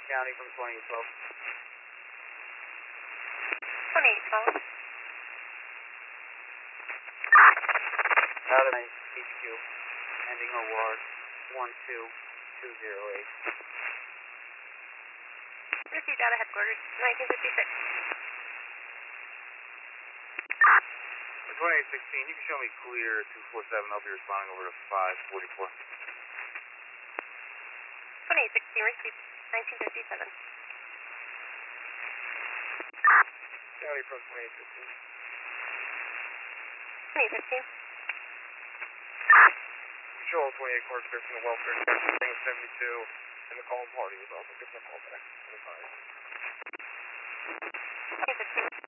County from 2812. 2812. Out of my HQ, ending award 12208. Received out of headquarters, 1956. 2816, you can show me clear 247. I'll be responding over to 544. 2816, received 1957. County from 2815. 2015. Control 28 Clark from the welfare station, 72, and the call party is also giving a call back. 25. 2015.